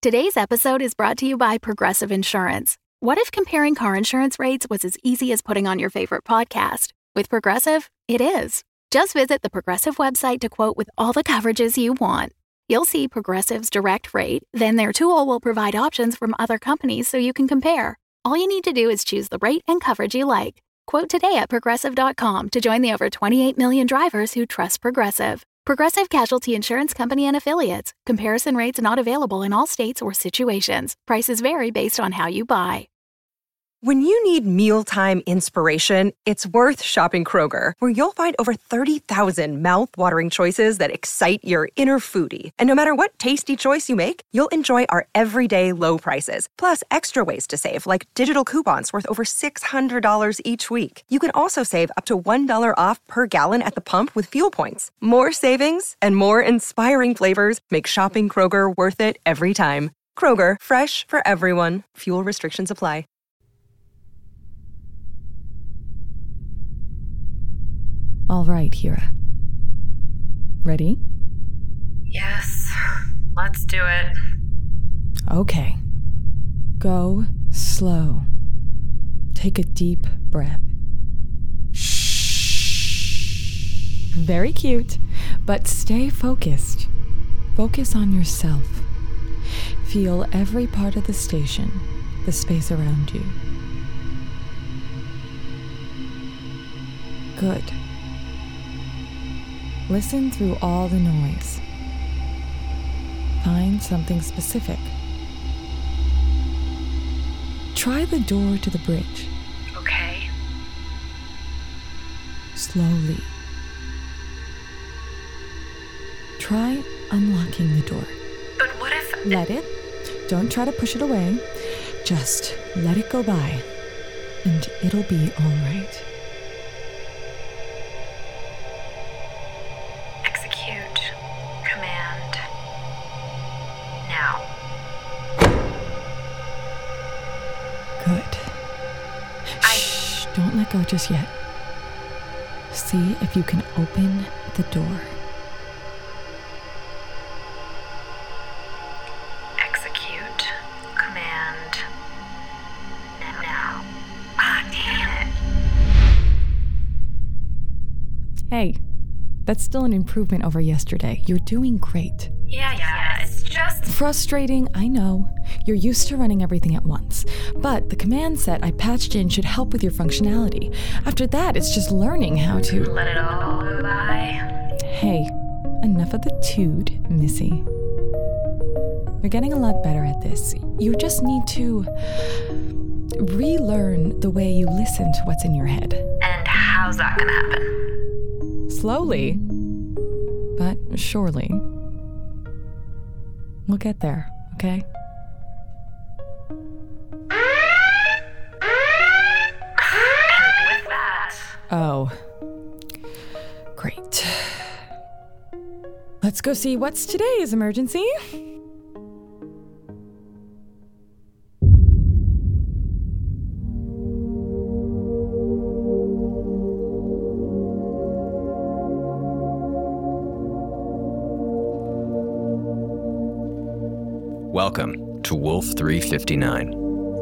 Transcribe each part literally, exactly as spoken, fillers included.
Today's episode is brought to you by Progressive Insurance. What if comparing car insurance rates was as easy as putting on your favorite podcast? With Progressive, it is. Just visit the Progressive website to quote with all the coverages you want. You'll see Progressive's direct rate, then their tool will provide options from other companies so you can compare. All you need to do is choose the rate and coverage you like. Quote today at progressive dot com to join the over twenty-eight million drivers who trust Progressive. Progressive Casualty Insurance Company and Affiliates. Comparison rates not available in all states or situations. Prices vary based on how you buy. When you need mealtime inspiration, it's worth shopping Kroger, where you'll find over thirty thousand mouth-watering choices that excite your inner foodie. And no matter what tasty choice you make, you'll enjoy our everyday low prices, plus extra ways to save, like digital coupons worth over six hundred dollars each week. You can also save up to one dollar off per gallon at the pump with fuel points. More savings and more inspiring flavors make shopping Kroger worth it every time. Kroger, fresh for everyone. Fuel restrictions apply. All right, Hira. Ready? Yes, let's do it. Okay. Go slow. Take a deep breath. Shh. Very cute, but stay focused. Focus on yourself. Feel every part of the station, the space around you. Good. Listen through all the noise. Find something specific. Try the door to the bridge. Okay. Slowly. Try unlocking the door. But what if... Let it. Don't try to push it away. Just let it go by, and it'll be all right. Don't let go just yet. See if you can open the door. Execute command now. Ah, damn it. Hey, that's still an improvement over yesterday. You're doing great. Yeah, yeah, it's just... Frustrating, I know. You're used to running everything at once. But the command set I patched in should help with your functionality. After that, it's just learning how to... Let it all go by. Hey, enough of the tood, Missy. You're getting a lot better at this. You just need to relearn the way you listen to what's in your head. And how's that gonna happen? Slowly, but surely. We'll get there, okay? With that. Oh. Great. Let's go see what's today's emergency. Welcome to Wolf three fifty-nine.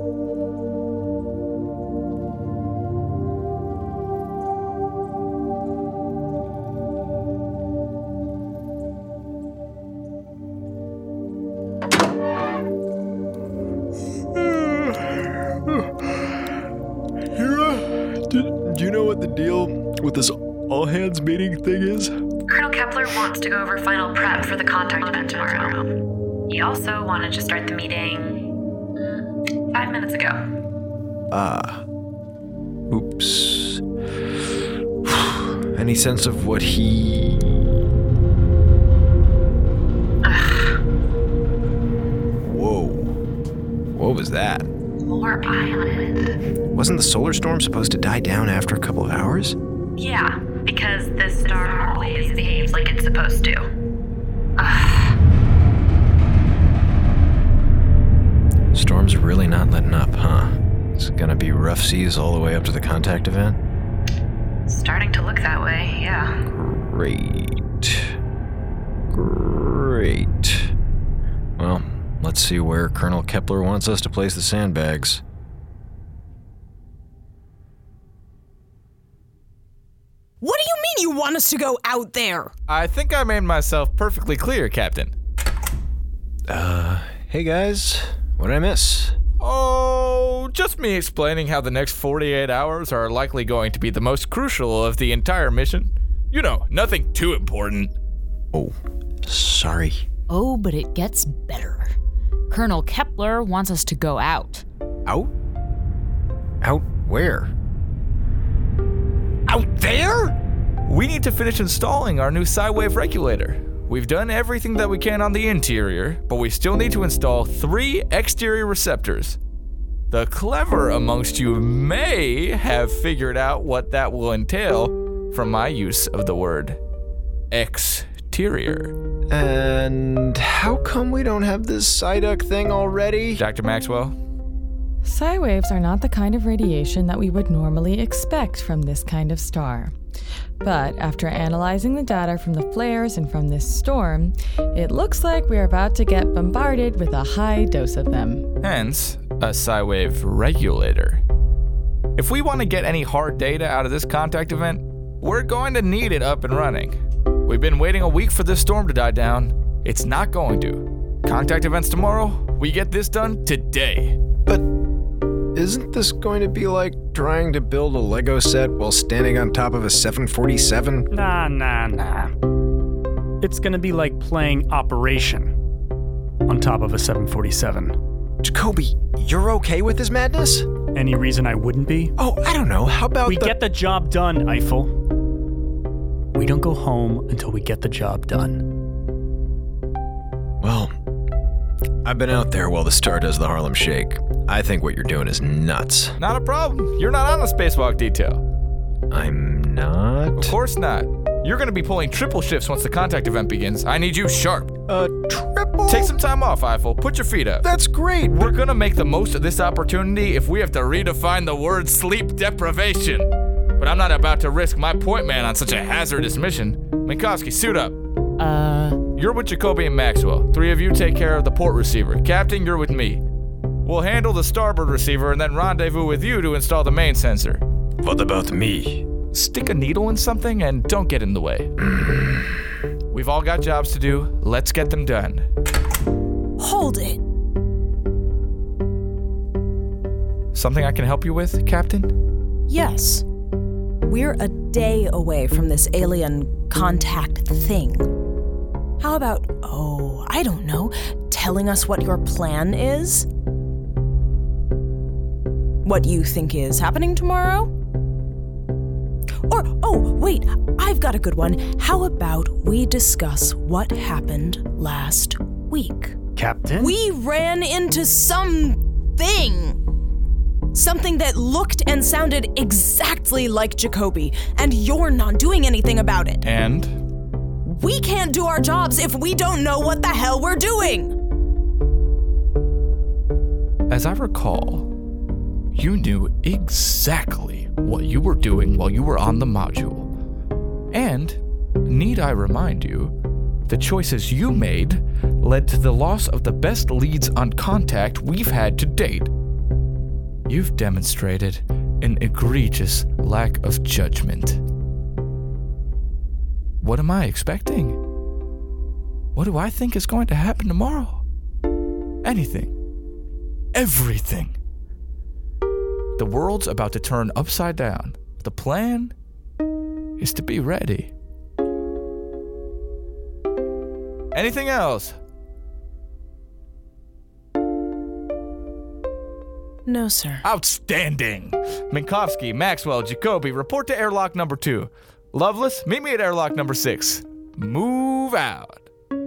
Hira, do, do you know what the deal with this all-hands meeting thing is? Colonel Kepler wants to go over final prep for the contact event tomorrow. He also wanted to start the meeting five minutes ago. Ah. Oops. Any sense of what he... Ugh. Whoa. What was that? More island. Wasn't the solar storm supposed to die down after a couple of hours? Yeah, because this star always behaves like it's supposed to. Ugh. Storm's really not letting up, huh? It's gonna be rough seas all the way up to the contact event? Starting to look that way, yeah. Great. Great. Well, let's see where Colonel Kepler wants us to place the sandbags. What do you mean you want us to go out there? I think I made myself perfectly clear, Captain. Uh, hey guys, what did I miss? Oh, just me explaining how the next forty-eight hours are likely going to be the most crucial of the entire mission. You know, nothing too important. Oh, sorry. Oh, but it gets better. Colonel Kepler wants us to go out. Out? Out where? Out there? We need to finish installing our new Psywave regulator. We've done everything that we can on the interior, but we still need to install three exterior receptors. The clever amongst you may have figured out what that will entail from my use of the word exterior. And how come we don't have this Psyduck thing already? Doctor Maxwell? Psi waves are not the kind of radiation that we would normally expect from this kind of star. But after analyzing the data from the flares and from this storm, it looks like we're about to get bombarded with a high dose of them. Hence, a Psywave regulator. If we want to get any hard data out of this contact event, we're going to need it up and running. We've been waiting a week for this storm to die down. It's not going to. Contact events tomorrow, we get this done today. But isn't this going to be like trying to build a Lego set while standing on top of a seven forty-seven? Nah, nah, nah. It's gonna be like playing Operation on top of a seven forty-seven. Jacoby, you're okay with this madness? Any reason I wouldn't be? Oh, I don't know. How about We the- get the job done, Eiffel. We don't go home until we get the job done. Well, I've been out there while the star does the Harlem Shake. I think what you're doing is nuts. Not a problem. You're not on the spacewalk detail. I'm not? Of course not. You're going to be pulling triple shifts once the contact event begins. I need you sharp. Uh, triple? Take some time off, Eiffel. Put your feet up. That's great. We're going to make the most of this opportunity if we have to redefine the word sleep deprivation. But I'm not about to risk my point man on such a hazardous mission. Minkowski, suit up. Uh... You're with Jacoby and Maxwell. Three of you take care of the port receiver. Captain, you're with me. We'll handle the starboard receiver and then rendezvous with you to install the main sensor. What about me? Stick a needle in something and don't get in the way. We've all got jobs to do. Let's get them done. Hold it. Something I can help you with, Captain? Yes. We're a day away from this alien contact thing. How about, oh, I don't know, telling us what your plan is? What you think is happening tomorrow? Or, oh, wait, I've got a good one. How about we discuss what happened last week? Captain? We ran into something. Something that looked and sounded exactly like Jacoby, and you're not doing anything about it. And? We can't do our jobs if we don't know what the hell we're doing. As I recall, you knew exactly what you were doing while you were on the module. And, need I remind you, the choices you made led to the loss of the best leads on contact we've had to date. You've demonstrated an egregious lack of judgment. What am I expecting? What do I think is going to happen tomorrow? Anything. Everything. The world's about to turn upside down. The plan is to be ready. Anything else? No, sir. Outstanding! Minkowski, Maxwell, Jacoby, report to airlock number two. Loveless, meet me at airlock number six. Move out.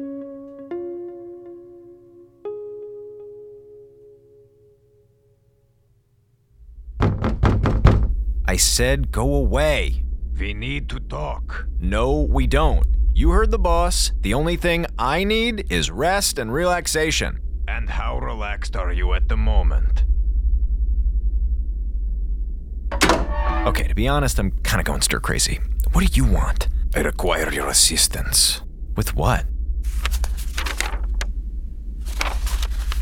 I said go away. We need to talk. No, we don't. You heard the boss. The only thing I need is rest and relaxation. And how relaxed are you at the moment? Okay, to be honest, I'm kind of going stir crazy. What do you want? I require your assistance. With what?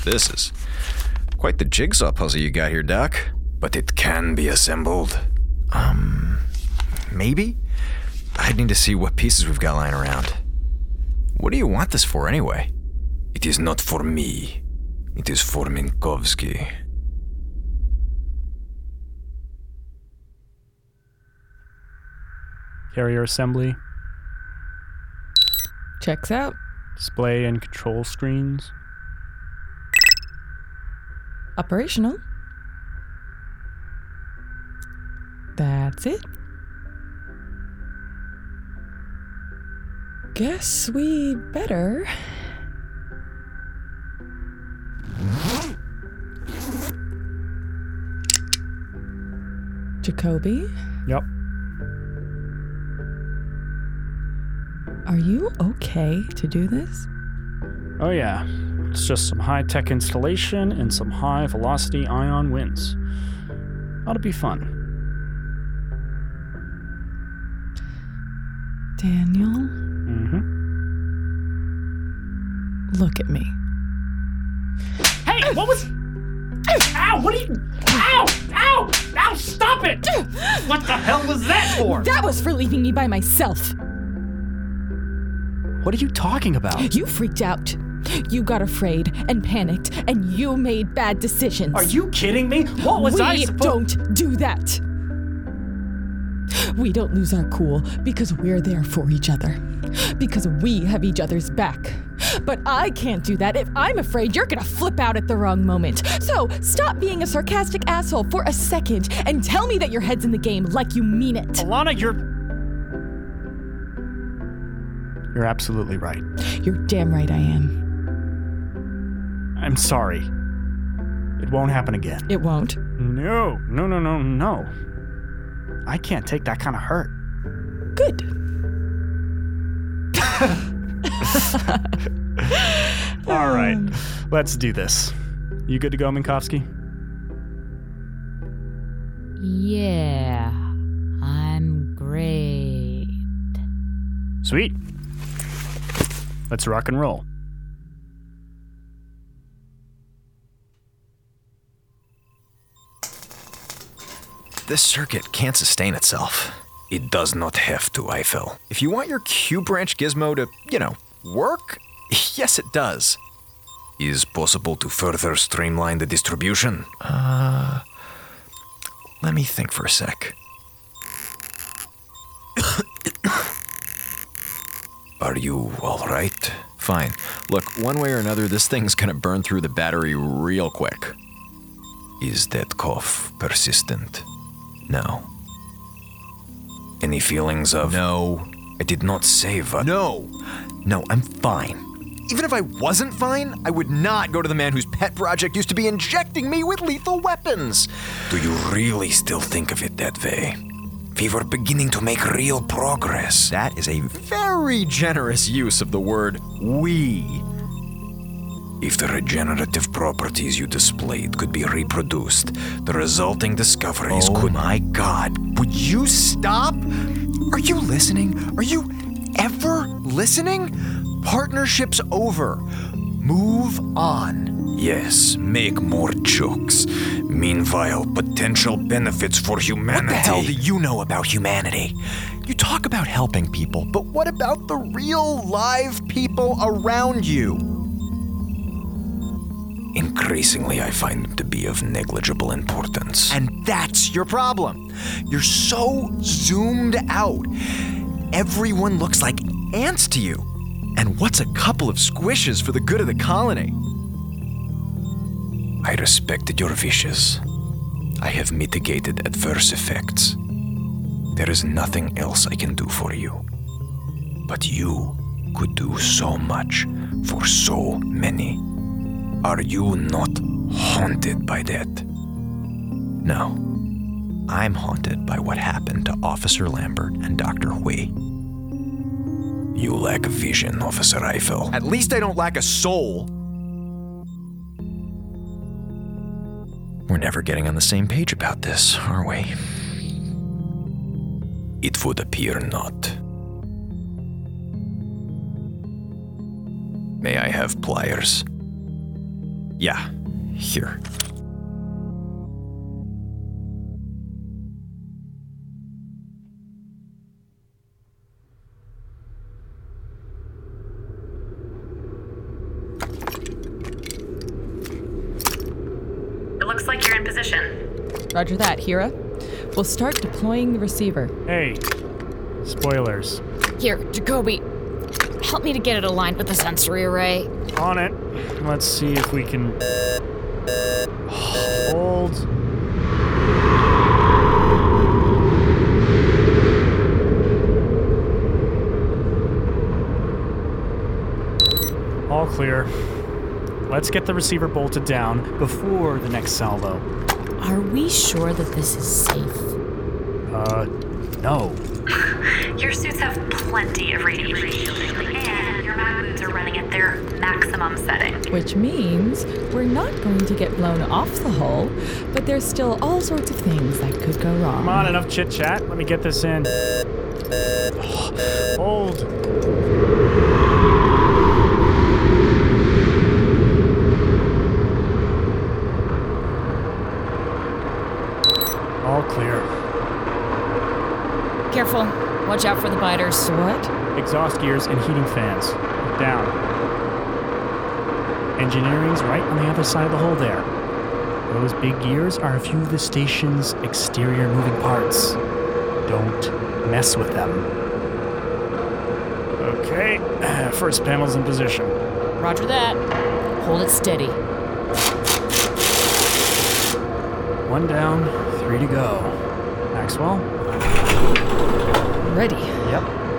This is quite the jigsaw puzzle you got here, Doc. But it can be assembled. Um, maybe? I'd need to see what pieces we've got lying around. What do you want this for, anyway? It is not for me. It is for Minkowski. Carrier assembly. Checks out. Display and control screens. Operational. That's it. Guess we better. Jacoby? Yep. Are you okay to do this? Oh yeah. It's just some high-tech installation and some high-velocity ion winds. Ought to be fun. Daniel? Mm-hmm. Look at me. Hey, what was... Ow, what are you... Ow! Ow! Ow, stop it! What the hell was that for? That was for leaving me by myself. What are you talking about? You freaked out. You got afraid and panicked, and you made bad decisions. Are you kidding me? What was we I supposed... don't do that. We don't lose our cool because we're there for each other. Because we have each other's back. But I can't do that if I'm afraid you're gonna flip out at the wrong moment. So stop being a sarcastic asshole for a second and tell me that your head's in the game like you mean it. Alana, you're... You're absolutely right. You're damn right I am. I'm sorry. It won't happen again. It won't. No, no, no, no, no. I can't take that kind of hurt. Good. All right, let's do this. You good to go, Minkowski? Yeah, I'm great. Sweet. Let's rock and roll. This circuit can't sustain itself. It does not have to, Eiffel. If you want your Q-branch gizmo to, you know, work, yes it does. Is possible to further streamline the distribution? Uh, let me think for a sec. Are you all right? Fine. Look, one way or another, this thing's gonna burn through the battery real quick. Is that cough persistent? No. Any feelings of... No. I did not say what... No. No, I'm fine. Even if I wasn't fine, I would not go to the man whose pet project used to be injecting me with lethal weapons. Do you really still think of it that way? We were beginning to make real progress. That is a very generous use of the word we. If the regenerative properties you displayed could be reproduced, the resulting discoveries oh could... Oh my God, would you stop? Are you listening? Are you ever listening? Partnership's over. Move on. Yes, make more jokes. Meanwhile, potential benefits for humanity... What the hell do you know about humanity? You talk about helping people, but what about the real live people around you? Increasingly, I find them to be of negligible importance. And that's your problem. You're so zoomed out. Everyone looks like ants to you. And what's a couple of squishes for the good of the colony? I respected your wishes. I have mitigated adverse effects. There is nothing else I can do for you. But you could do so much for so many. Are you not haunted by that? No. I'm haunted by what happened to Officer Lambert and Doctor Hui. You lack vision, Officer Eiffel. At least I don't lack a soul. We're never getting on the same page about this, are we? It would appear not. May I have pliers? Yeah, here. It looks like you're in position. Roger that, Hira. We'll start deploying the receiver. Hey, spoilers. Here, Jacoby, help me to get it aligned with the sensory array. On it. Let's see if we can... Hold. All clear. Let's get the receiver bolted down before the next salvo. Are we sure that this is safe? Uh, no. Your suits have plenty of radiation shielding, and your mag boots are running at their maximum setting. Which means we're not going to get blown off the hull, but there's still all sorts of things that could go wrong. Come on, enough chit-chat. Let me get this in. Hold. All clear. Careful. Watch out for the biters. What? Exhaust gears and heating fans. Down. Engineering's right on the other side of the hole there. Those big gears are a few of the station's exterior moving parts. Don't mess with them. Okay, first panel's in position. Roger that. Hold it steady. One down, three to go. Maxwell? Ready. Yep.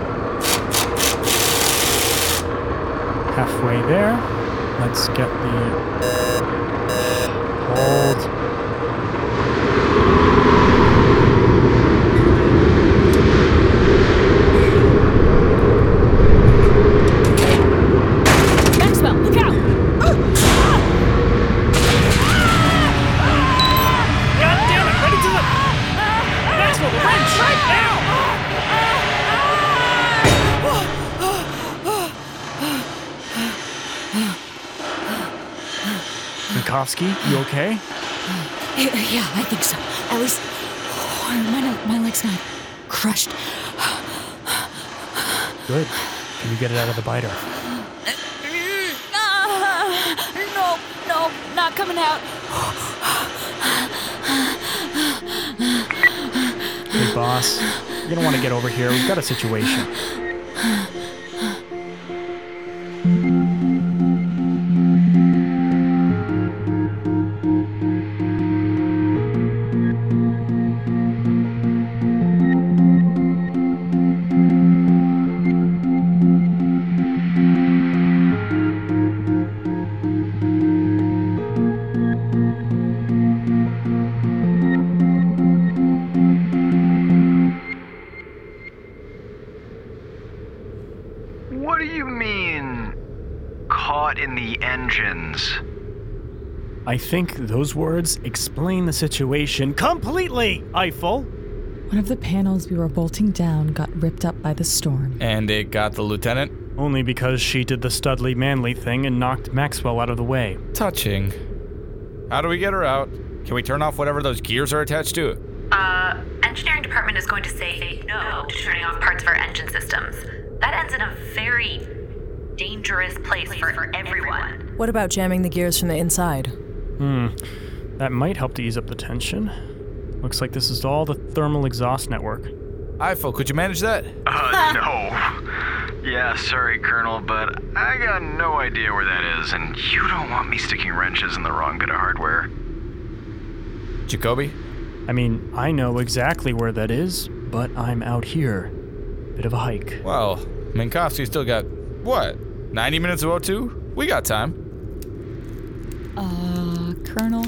Halfway there. Let's get the... Hold. Maxwell, look out! God damn it! Ready to the... Maxwell, wrench! Right now! Minkowski, you okay? Yeah, I think so. At least oh, my, my leg's not crushed. Good. Can you get it out of the biter? No, no, not coming out. Hey, boss. You're gonna want to get over here. We've got a situation. What do you mean, caught in the engines? I think those words explain the situation completely, Eiffel. One of the panels we were bolting down got ripped up by the storm. And it got the lieutenant? Only because she did the Studley Manley thing and knocked Maxwell out of the way. Touching. How do we get her out? Can we turn off whatever those gears are attached to? Uh, engineering department is going to say no to turning off parts of our engine systems. That ends in a very dangerous place for, for everyone. What about jamming the gears from the inside? Hmm, that might help to ease up the tension. Looks like this is all the thermal exhaust network. Eiffel, could you manage that? Uh, no. Yeah, sorry, Colonel, but I got no idea where that is, and you don't want me sticking wrenches in the wrong bit of hardware. Jacoby? I mean, I know exactly where that is, but I'm out here. Bit of a hike. Well, Minkowski still got, what, ninety minutes of O two? We got time. Uh, Colonel,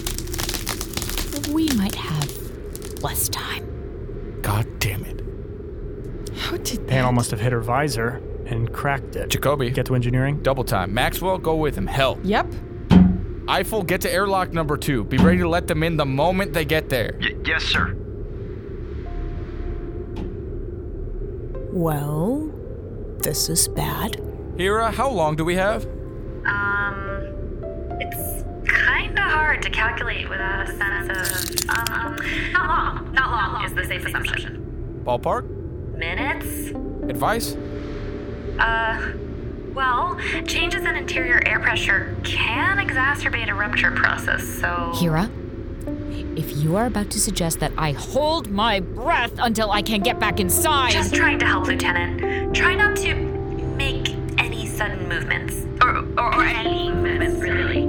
we might have less time. God damn it. How did that? Panel must have hit her visor and cracked it. Jacoby. Get to engineering? Double time. Maxwell, go with him. Hell. Yep. Eiffel, get to airlock number two. Be ready to let them in the moment they get there. Y- yes, sir. Well, this is bad. Hira, how long do we have? Um, it's hard to calculate without a sense of, um, not long. Not long is the safe assumption. Ballpark? Minutes? Advice? Uh, well, changes in interior air pressure can exacerbate a rupture process, so... Hira, if you are about to suggest that I hold my breath until I can get back inside... Just trying to help, Lieutenant. Try not to make any sudden movements. Or, or, or any movements, really.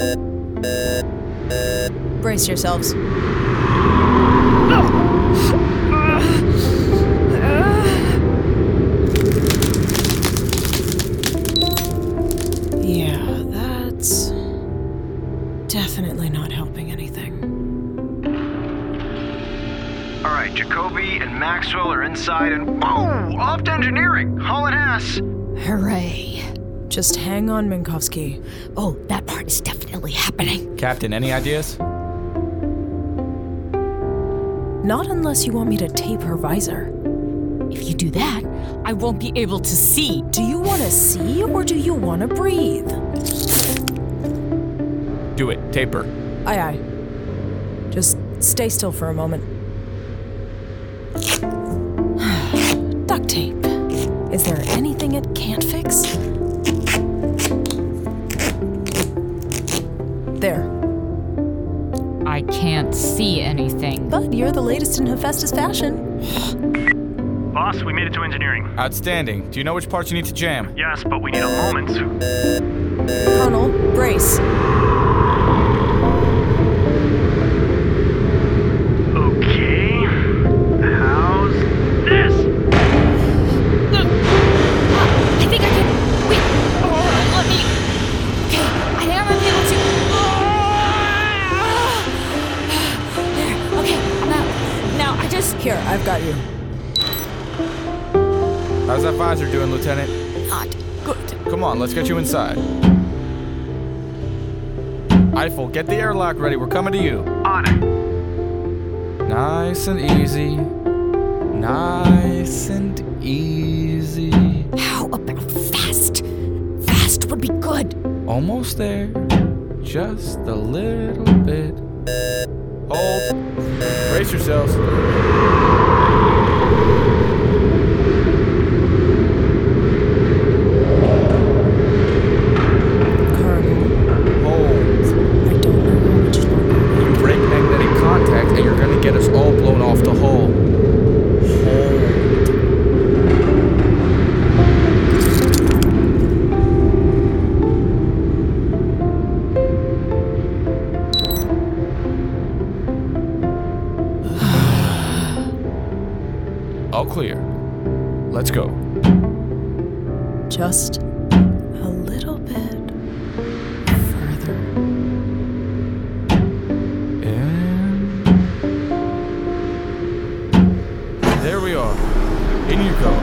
Brace yourselves. Yeah, that's definitely not helping anything. All right, Jacoby and Maxwell are inside and boom! Off to engineering! Haul and ass! Hooray. Just hang on, Minkowski. Oh, that part is definitely happening. Captain, any ideas? Not unless you want me to tape her visor. If you do that, I won't be able to see. Do you want to see or do you want to breathe? Do it. Tape her. Aye, aye. Just stay still for a moment. Duct tape. Is there anything it can't fix? There. I can't see anything. But you're the latest in Hephaestus fashion. Boss, we made it to engineering. Outstanding. Do you know which parts you need to jam? Yes, but we need a moment. Colonel, brace. Okay. How's this? I think I can... Wait. Oh, let me... Okay, I think I might be able to... There. Okay, I'm out. Now, I just... Here, I've got you. How's that visor doing, Lieutenant? Not good. Come on, let's get you inside. Eiffel, get the airlock ready. We're coming to you. On it. Nice and easy. Nice and easy. How about fast? Fast would be good. Almost there. Just a little bit. Hold. Brace yourselves. Get us all blown off the hull. Hold. All clear. Let's go. Just a little bit further. There we are. In you go.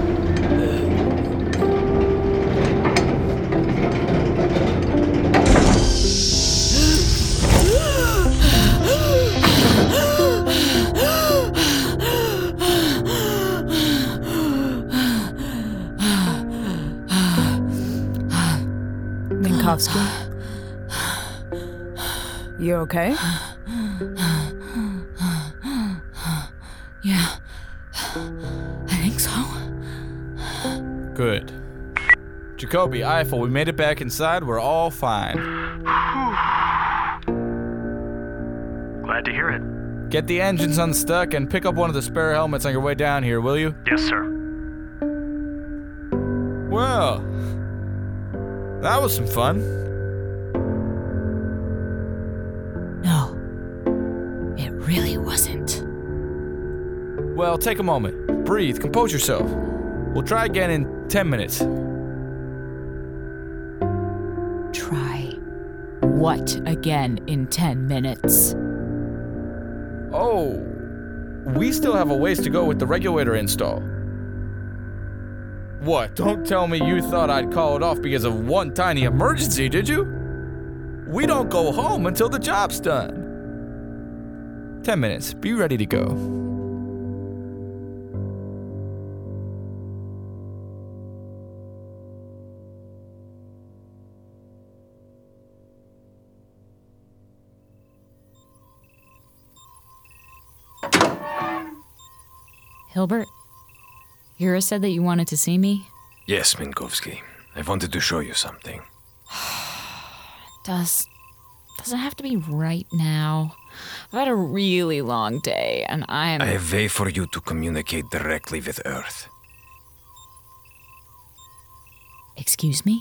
Minkowski? You okay? Yeah. I think so. Good. Jacoby, Eiffel, we made it back inside. We're all fine. Glad to hear it. Get the engines unstuck and pick up one of the spare helmets on your way down here, will you? Yes, sir. Well, that was some fun. No, it really wasn't. Well, take a moment. Breathe. Compose yourself. We'll try again in ten minutes. Try what again in ten minutes? Oh, we still have a ways to go with the regulator install. What? Don't tell me you thought I'd call it off because of one tiny emergency, did you? We don't go home until the job's done. Ten minutes. Be ready to go. Hilbert, Yura said that you wanted to see me? Yes, Minkowski. I wanted to show you something. Does... Does it have to be right now? I've had a really long day, and I'm... I have a way for you to communicate directly with Earth. Excuse me?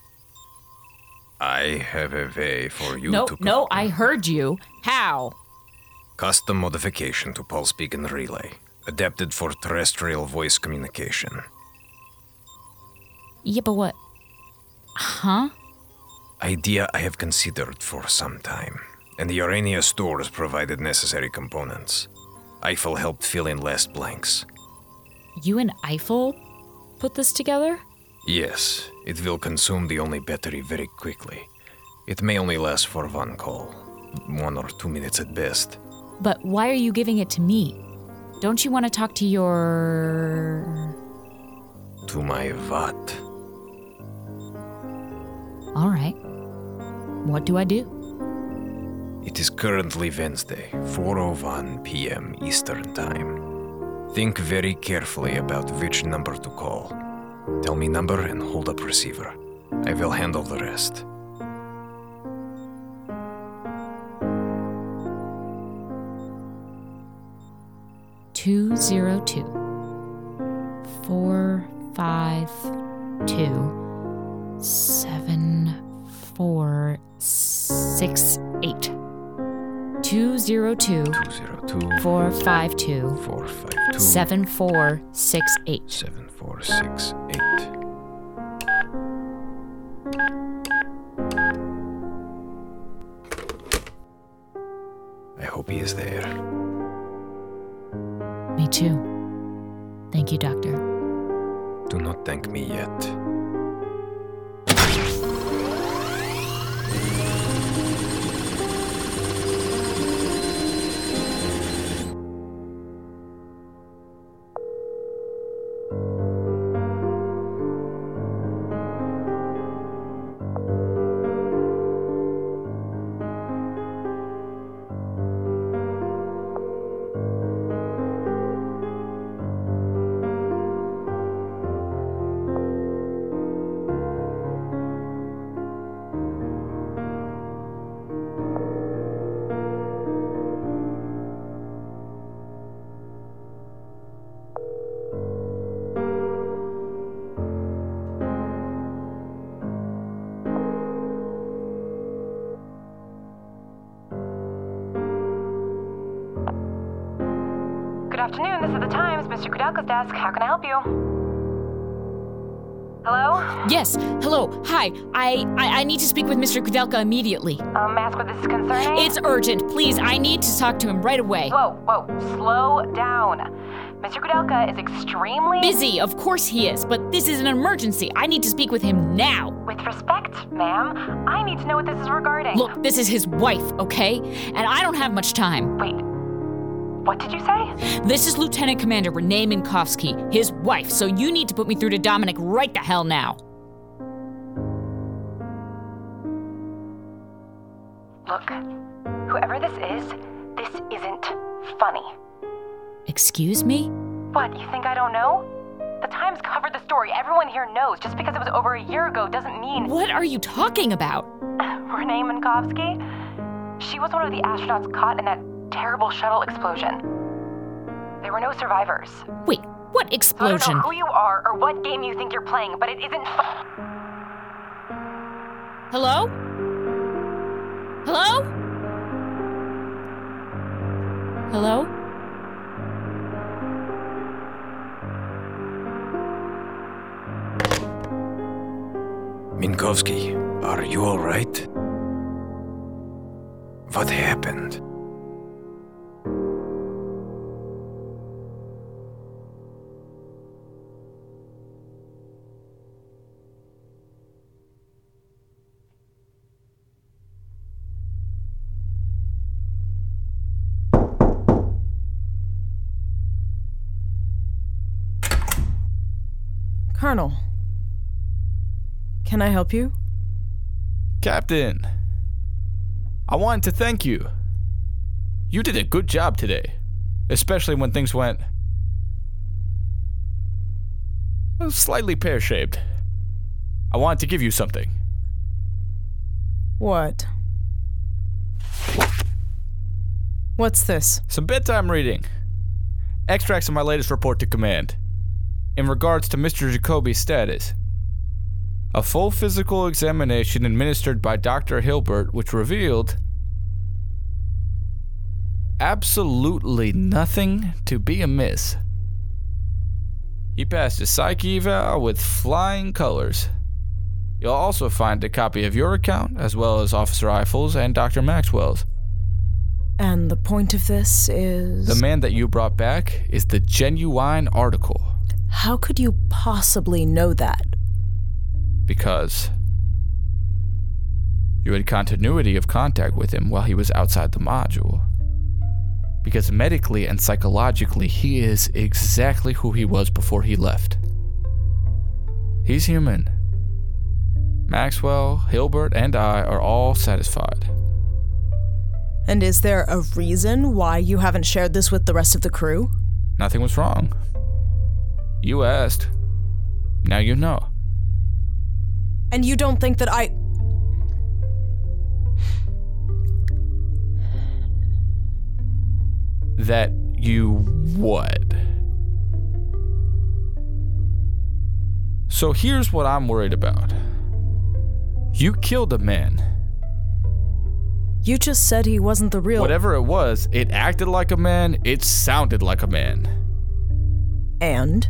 I have a way for you no, to... No, no, I heard you. How? Custom modification to pulse beacon relay. Adapted for terrestrial voice communication. Yeah, but what? Huh? Idea I have considered for some time, and the Urania stores provided necessary components. Eiffel helped fill in last blanks. You and Eiffel put this together? Yes, it will consume the only battery very quickly. It may only last for one call, one or two minutes at best. But why are you giving it to me? Don't you want to talk to your... To my what? All right. What do I do? It is currently Wednesday, four oh one p.m. Eastern Time. Think very carefully about which number to call. Tell me number and hold up receiver. I will handle the rest. Two zero two four five two seven four six eight. Two zero two four five two seven four six eight. Seven four six eight. I hope he is there. Me too. Thank you, Doctor. Do not thank me yet. Good afternoon, this is the Times, Mister Kudelka's desk. How can I help you? Hello? Yes, hello, hi. I, I I need to speak with Mister Kudelka immediately. Um, ask what this is concerning? It's urgent, please. I need to talk to him right away. Whoa, whoa, slow down. Mister Kudelka is extremely... Busy, of course he is, but this is an emergency. I need to speak with him now. With respect, ma'am, I need to know what this is regarding. Look, this is his wife, okay? And I don't have much time. Wait. What did you say? This is Lieutenant Commander Renee Minkowski, his wife, so you need to put me through to Dominic right the hell now. Look, whoever this is, this isn't funny. Excuse me? What, you think I don't know? The Times covered the story. Everyone here knows. Just because it was over a year ago doesn't mean... What are you talking about? Renee Minkowski? She was one of the astronauts caught in that terrible shuttle explosion. There were no survivors. Wait, what explosion? I don't know who you are or what game you think you're playing, but it isn't fun. Hello? Hello? Hello? Minkowski, are you all right? What happened? Colonel, can I help you? Captain, I wanted to thank you. You did a good job today, especially when things went slightly pear-shaped. I wanted to give you something. What? What's this? Some bedtime reading. Extracts of my latest report to command. In regards to Mister Jacoby's status. A full physical examination administered by Doctor Hilbert, which revealed absolutely nothing to be amiss. He passed his psych eval with flying colors. You'll also find a copy of your account, as well as Officer Eiffel's and Doctor Maxwell's. And the point of this is... The man that you brought back is the genuine article. How could you possibly know that? Because you had continuity of contact with him while he was outside the module. Because medically and psychologically, he is exactly who he was before he left. He's human. Maxwell, Hilbert, and I are all satisfied. And is there a reason why you haven't shared this with the rest of the crew? Nothing was wrong. You asked. Now you know. And you don't think that I... That you would. So here's what I'm worried about. You killed a man. You just said he wasn't the real... Whatever it was, it acted like a man, it sounded like a man. And?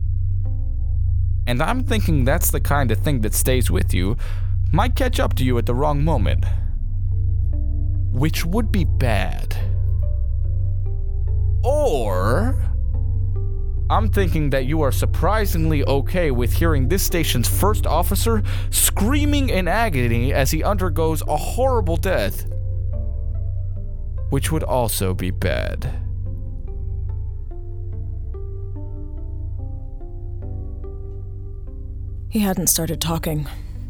And I'm thinking that's the kind of thing that stays with you, might catch up to you at the wrong moment. Which would be bad. Or... I'm thinking that you are surprisingly okay with hearing this station's first officer screaming in agony as he undergoes a horrible death. Which would also be bad. He hadn't started talking.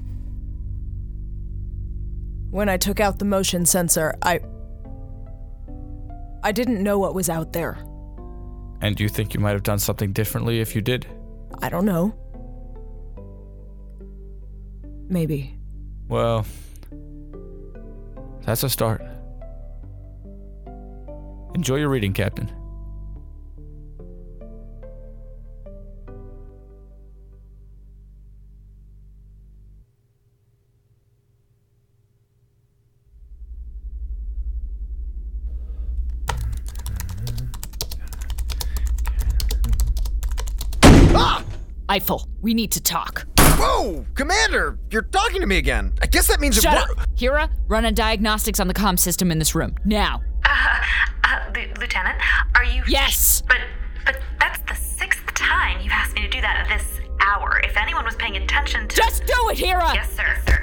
When I took out the motion sensor, I... I didn't know what was out there. And do you think you might have done something differently if you did? I don't know. Maybe. Well, that's a start. Enjoy your reading, Captain. Eiffel, we need to talk. Whoa! Commander! You're talking to me again. I guess that means Shut it up! Hira, run a diagnostics on the comm system in this room. Now. Uh, uh, L- Lieutenant, are you... Yes! But, but that's the sixth time you've asked me to do that at this hour. If anyone was paying attention to... Just do it, Hira! Yes, sir, sir.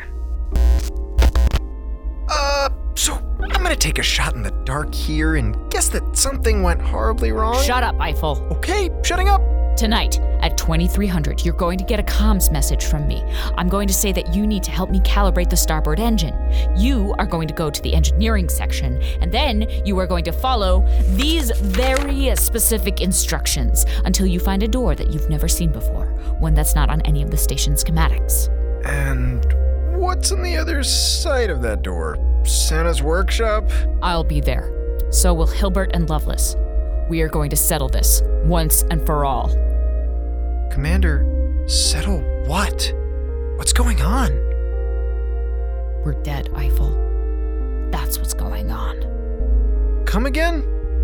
Uh, so I'm gonna take a shot in the dark here and guess that something went horribly wrong? Shut up, Eiffel. Okay, shutting up. Tonight, at twenty-three hundred, you're going to get a comms message from me. I'm going to say that you need to help me calibrate the starboard engine. You are going to go to the engineering section, and then you are going to follow these very specific instructions until you find a door that you've never seen before, one that's not on any of the station's schematics. And what's on the other side of that door? Santa's workshop? I'll be there. So will Hilbert and Lovelace. We are going to settle this, once and for all. Commander, settle what? What's going on? We're dead, Eiffel. That's what's going on. Come again?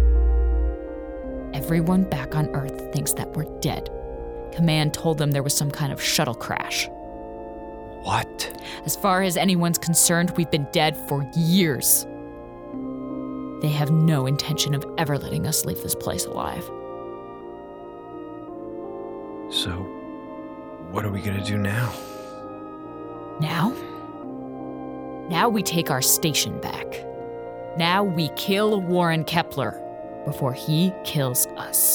Everyone back on Earth thinks that we're dead. Command told them there was some kind of shuttle crash. What? As far as anyone's concerned, we've been dead for years. They have no intention of ever letting us leave this place alive. So, what are we gonna do now? Now? Now we take our station back. Now we kill Warren Kepler before he kills us.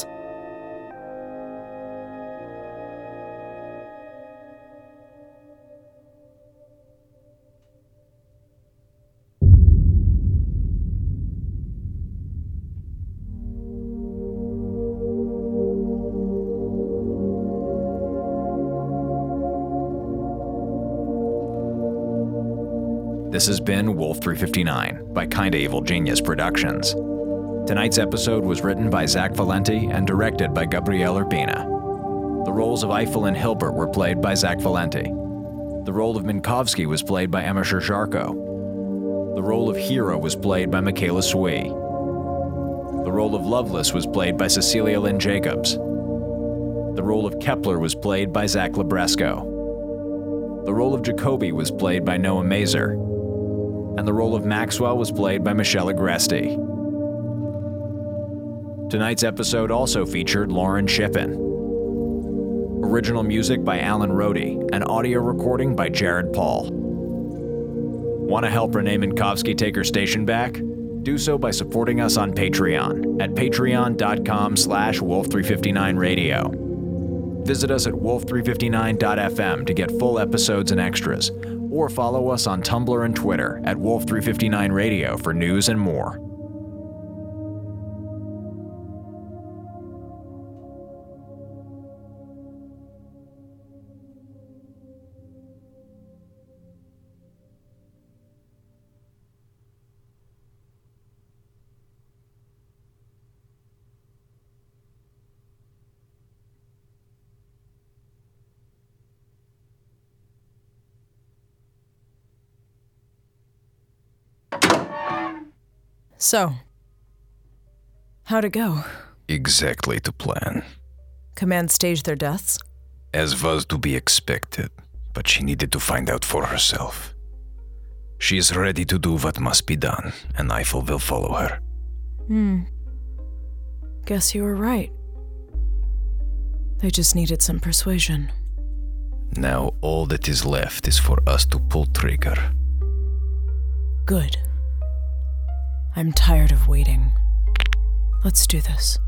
This has been Wolf three fifty-nine by Kinda Evil Genius Productions. Tonight's episode was written by Zach Valenti and directed by Gabriel Urbina. The roles of Eiffel and Hilbert were played by Zach Valenti. The role of Minkowski was played by Emma Sherjarko. The role of Hero was played by Michaela Sui. The role of Loveless was played by Cecilia Lynn Jacobs. The role of Kepler was played by Zach Labresco. The role of Jacoby was played by Noah Mazer. And the role of Maxwell was played by Michelle Agresti. Tonight's episode also featured Lauren Shippen. Original music by Alan Rohde and audio recording by Jared Paul. Want to help Renee Minkowski take her station back? Do so by supporting us on Patreon at patreon.com slash wolf359radio. Visit us at wolf three fifty-nine dot f m to get full episodes and extras, or follow us on Tumblr and Twitter at wolf three fifty-nine radio for news and more. So, how'd it go? Exactly to plan. Command staged their deaths? As was to be expected, but she needed to find out for herself. She is ready to do what must be done, and Eiffel will follow her. Hmm. Guess you were right. They just needed some persuasion. Now all that is left is for us to pull trigger. Good. I'm tired of waiting. Let's do this.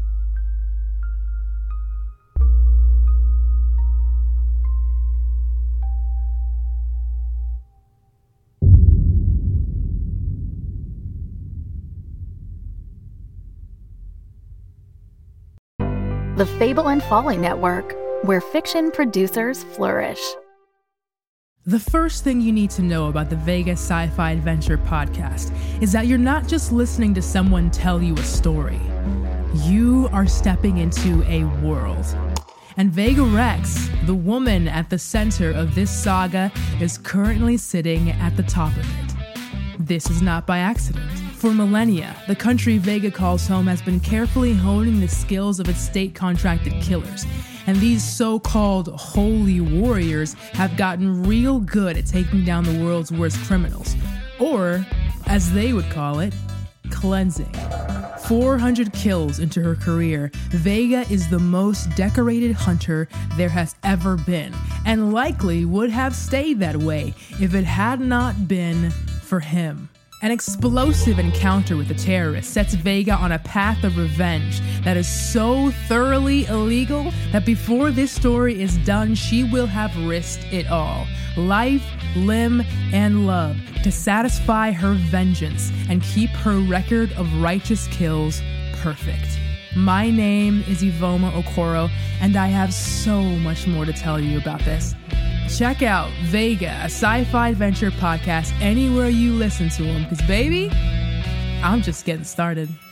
The Fable and Folly Network, where fiction producers flourish. The first thing you need to know about the Vega Sci-Fi Adventure podcast is that you're not just listening to someone tell you a story. You are stepping into a world. And Vega Rex, the woman at the center of this saga, is currently sitting at the top of it. This is not by accident. For millennia, the country Vega calls home has been carefully honing the skills of its state-contracted killers. And these so-called holy warriors have gotten real good at taking down the world's worst criminals. Or, as they would call it, cleansing. four hundred kills into her career, Vega is the most decorated hunter there has ever been, and likely would have stayed that way if it had not been for him. An explosive encounter with the terrorists sets Vega on a path of revenge that is so thoroughly illegal that before this story is done, she will have risked it all. Life, limb, and love to satisfy her vengeance and keep her record of righteous kills perfect. My name is Ivoma Okoro, and I have so much more to tell you about this. Check out Vega, a sci-fi adventure podcast, anywhere you listen to them, because baby, I'm just getting started.